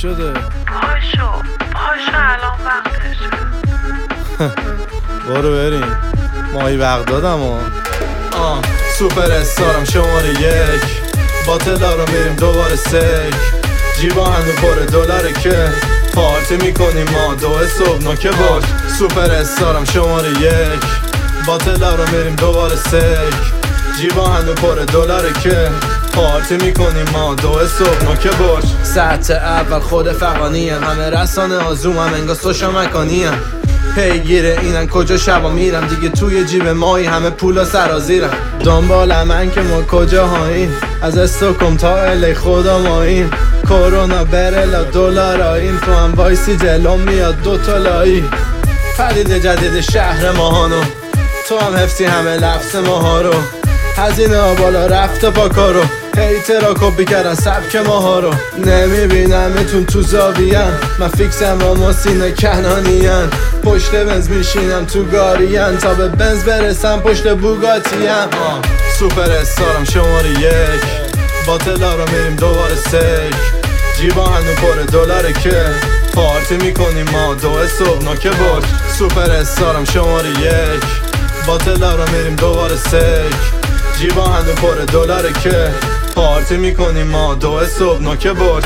شده؟ پاشو الان وقتشه. برو بریم ماهی بغدادم سوپر استارم شماره 1 باطلا رو میریم دوباره سک جیبا هنو پر دلاره که پارتی میکنیم ما 2 صبح نوکه باش سوپر استارم شماره 1 باطلا رو میریم دوباره سک جیبا هنو پر دلاره که پارتی میکنیم ما 2 صبح نوکه باش ساعت اول خود فقانی همه رسانه آزوم هم انگار سوشا مکانی پیگیره اینن کجا شبا میرم دیگه توی جیب مایی همه پولا سرازیرم دنبال من که ما کجا هاییم از استوکم تا الی خدا ماییم کرونا برلا دلار آییم تو هم وایسی جلوم میاد 2 تا لایی پدید جدید شهر ماهانو تو هم حفظی همه لفظ ماها رو هزینه ها بالا رفته با کارو هیترا کپی کردن سبک ماها رو نمیبینمتون تو زاویه‌ام من فیکسم با ماسین کنانیان پشت بنز میشینم تو گاریان تا به بنز برسم پشت بوگاتیم سوپر استارم شماره 1 باطلا رو میریم دوباره سک جیبا هنو پر دلاره که پارتی میکنیم ما 2 صبح نوکه باش سوپر استارم شماره 1 باطلا رو میریم دوباره سک جیبا هنو پر دلاره که پارتی میکنیم ما 2 صبح نوکه باش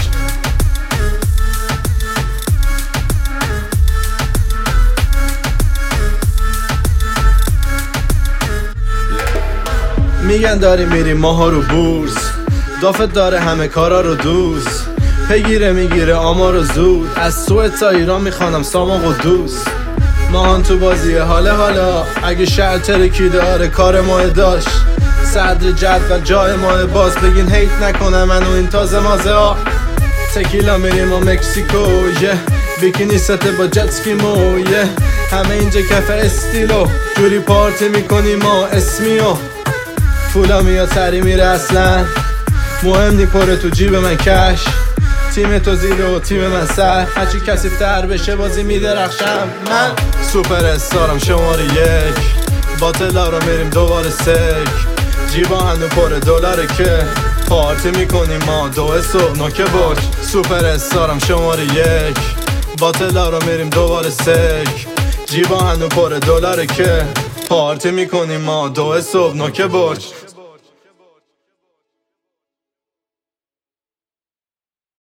میگن داری میریم ماها رو بورس دافت داره همه کارا رو دوست پیگیره میگیره آمار رو زود از سوئد تا ایران میخوانم سامان و دوست ماهان تو بازی حالا اگه شهر ترکی داره کار ماه داشت صدر جدول جای ماه باز بگین هیت نکنه منو این تازه مازه تکیلا میریم و مکسیکو بیکینی سته با جتسکیمو همه اینجا کف استیلو جوری پارتی میکنیم ما اسمیو پولا میاد سری میره اصلا مهم نی پره تو جیب من کش تیم تو زیر و تیم من سر هرچی کسی تر بشه بازی میدرخشم من سوپر استارم شماره 1 باطلا رو میریم دوباره سک جیبا هنو پر دلاره که پارتی میکنیم ما 2 صبح نوکه باش سوپر استارم شماره 1 باطلا رو میریم دوباره سک جیبا هنو پر دلاره که پارتی میکنیم ما 2 صبح نوکه باش